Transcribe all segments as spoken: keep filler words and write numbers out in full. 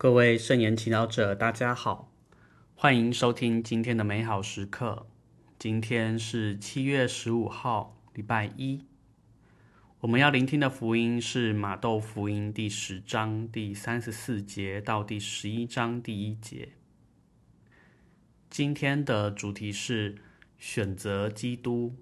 各位圣言祈祷者，大家好，欢迎收听今天的美好时刻。今天是七月十五号，礼拜一。我们要聆听的福音是马窦福音第十章第三十四节到第十一章第一节。今天的主题是选择基督。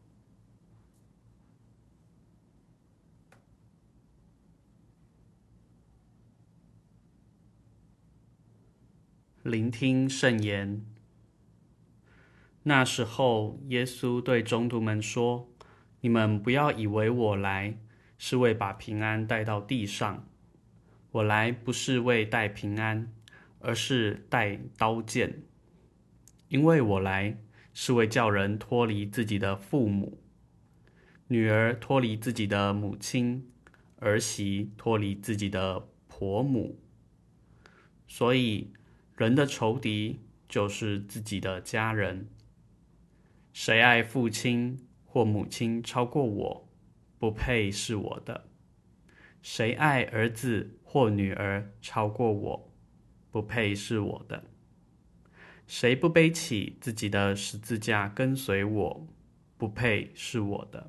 聆听圣言。那时候，耶稣对宗徒们说：“你们不要以为我来是为把平安带到地上。我来不是为带平安，而是带刀剑。因为我来是为叫人脱离自己的父母，女儿脱离自己的母亲，儿媳脱离自己的婆母。所以，人的仇敌就是自己的家人。谁爱父亲或母亲超过我，不配是我的；谁爱儿子或女儿超过我，不配是我的；谁不背起自己的十字架跟随我，不配是我的。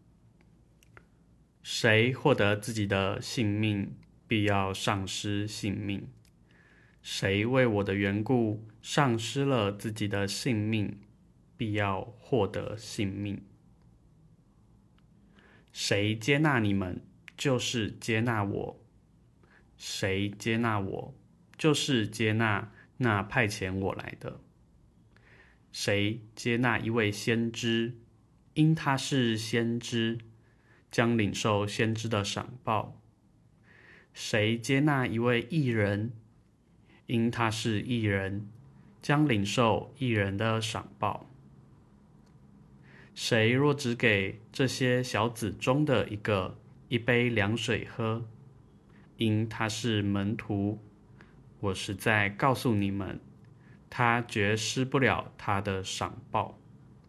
谁获得自己的性命，必要丧失性命；谁为我的缘故丧失了自己的性命，必要获得性命。谁接纳你们，就是接纳我；谁接纳我，就是接纳那派遣我来的。谁接纳一位先知，因他是先知，将领受先知的赏报；谁接纳一位义人，因他是义人，将领受义人的赏报。谁若只给这些小子中的一个一杯凉水喝，因他是门徒，我实在告诉你们，他绝失不了他的赏报。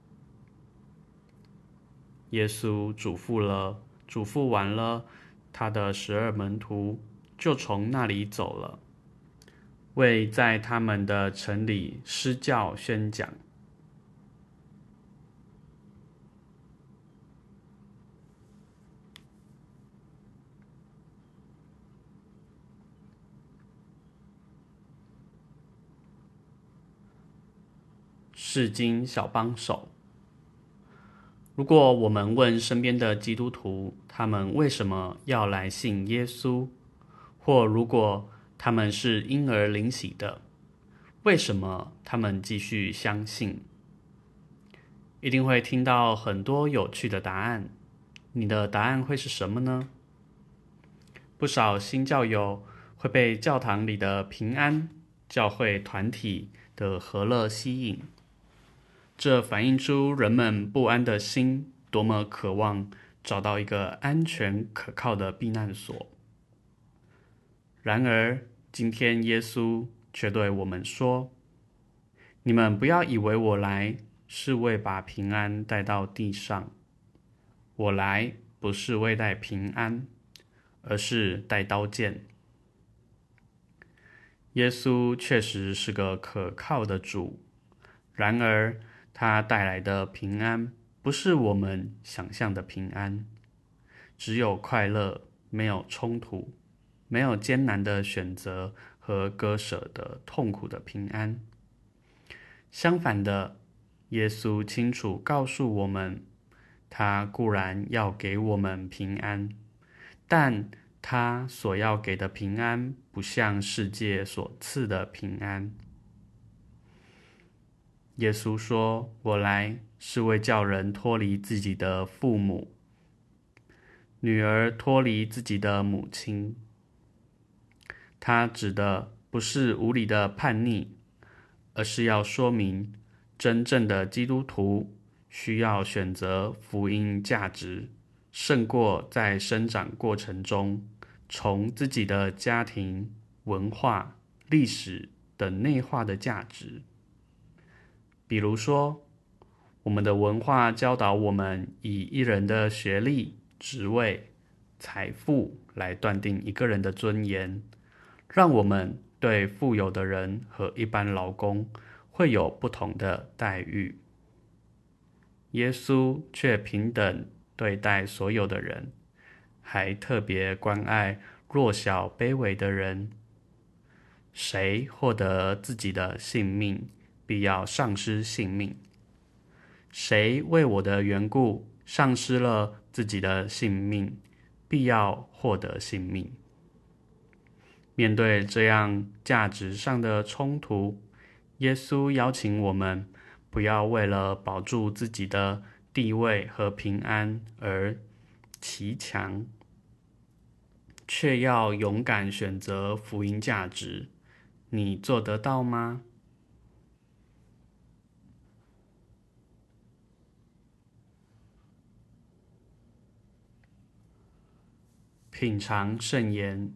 耶稣嘱咐了，嘱咐完了他的十二门徒，就从那里走了，为在他们的城里施教宣讲。释经小帮手。如果我们问身边的基督徒，他们为什么要来信耶稣，或如果他们是婴儿领洗的，为什么他们继续相信？一定会听到很多有趣的答案。你的答案会是什么呢？不少新教友会被教堂里的平安、教会团体的和乐吸引，这反映出人们不安的心多么渴望找到一个安全可靠的避难所。然而，今天耶稣却对我们说：“你们不要以为我来是为把平安带到地上。我来不是为带平安，而是带刀剑。”耶稣确实是个可靠的主，然而他带来的平安不是我们想象的平安，只有快乐，没有冲突，没有艰难的选择和割舍的痛苦的平安。相反的，耶稣清楚告诉我们，他固然要给我们平安，但他所要给的平安不像世界所赐的平安。耶稣说：“我来是为叫人脱离自己的父母，女儿脱离自己的母亲。”他指的不是无理的叛逆，而是要说明真正的基督徒需要选择福音价值，胜过在生长过程中从自己的家庭、文化、历史等内化的价值。比如说，我们的文化教导我们以一人的学历、职位、财富来断定一个人的尊严，让我们对富有的人和一般劳工会有不同的待遇。耶稣却平等对待所有的人，还特别关爱弱小卑微的人。谁获得自己的性命，必要丧失性命；谁为我的缘故丧失了自己的性命，必要获得性命。面对这样价值上的冲突，耶稣邀请我们不要为了保住自己的地位和平安而骑墙，却要勇敢选择福音价值。你做得到吗？品尝圣言。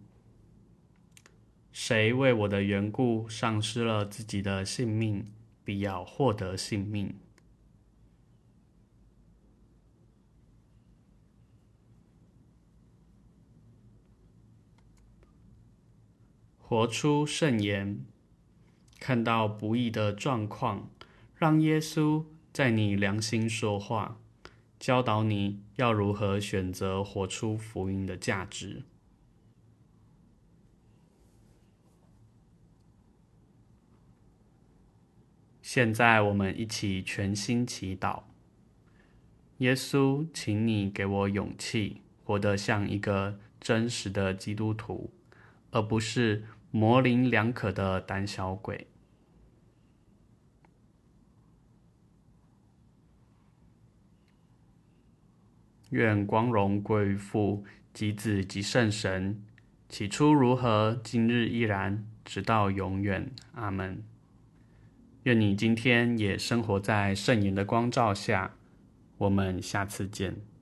谁为我的缘故丧失了自己的性命，必要获得性命。活出圣言。看到不义的状况，让耶稣在你良心说话，教导你要如何选择活出福音的价值。现在我们一起全心祈祷。耶稣，请你给我勇气，活得像一个真实的基督徒，而不是模棱两可的胆小鬼。愿光荣归于父及子及圣神，起初如何，今日依然，直到永远。阿们。愿你今天也生活在圣言的光照下。我们下次见。